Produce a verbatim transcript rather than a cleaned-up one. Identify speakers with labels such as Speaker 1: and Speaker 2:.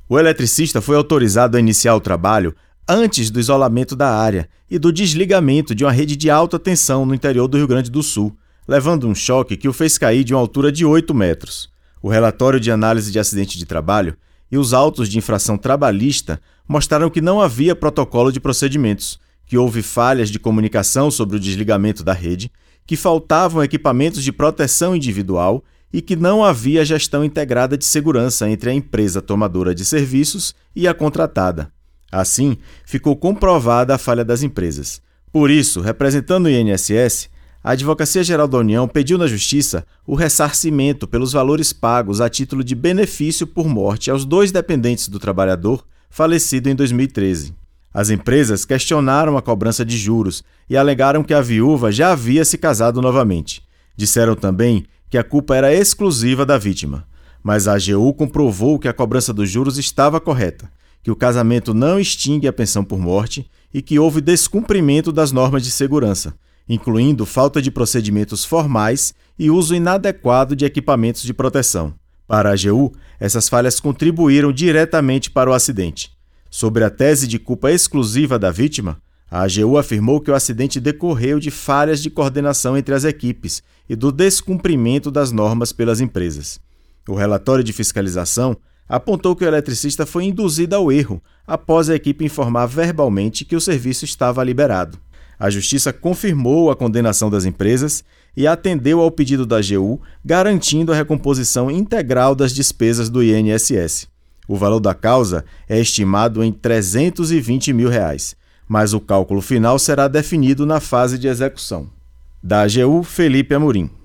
Speaker 1: O eletricista foi autorizado a iniciar o trabalho antes do isolamento da área e do desligamento de uma rede de alta tensão no interior do Rio Grande do Sul, levando um choque que o fez cair de uma altura de oito metros. O relatório de análise de acidente de trabalho e os autos de infração trabalhista mostraram que não havia protocolo de procedimentos, que houve falhas de comunicação sobre o desligamento da rede, que faltavam equipamentos de proteção individual e que não havia gestão integrada de segurança entre a empresa tomadora de serviços e a contratada. Assim, ficou comprovada a falha das empresas. Por isso, representando o I N S S, a Advocacia Geral da União pediu na Justiça o ressarcimento pelos valores pagos a título de benefício por morte aos dois dependentes do trabalhador falecido em dois mil e treze. As empresas questionaram a cobrança de juros e alegaram que a viúva já havia se casado novamente. Disseram também que a culpa era exclusiva da vítima, mas a A G U comprovou que a cobrança dos juros estava correta, que o casamento não extingue a pensão por morte e que houve descumprimento das normas de segurança, incluindo falta de procedimentos formais e uso inadequado de equipamentos de proteção. Para a A G U, essas falhas contribuíram diretamente para o acidente. Sobre a tese de culpa exclusiva da vítima, a A G U afirmou que o acidente decorreu de falhas de coordenação entre as equipes e do descumprimento das normas pelas empresas. O relatório de fiscalização apontou que o eletricista foi induzido ao erro após a equipe informar verbalmente que o serviço estava liberado. A Justiça confirmou a condenação das empresas e atendeu ao pedido da A G U, garantindo a recomposição integral das despesas do I N S S. O valor da causa é estimado em trezentos e vinte mil reais, mas o cálculo final será definido na fase de execução. Da A G U, Felipe Amorim.